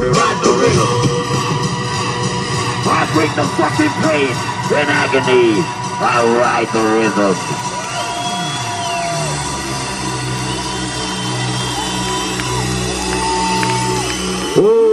ride the rhythm. I bring the fucking pain and agony. I ride the rhythm. Ooh.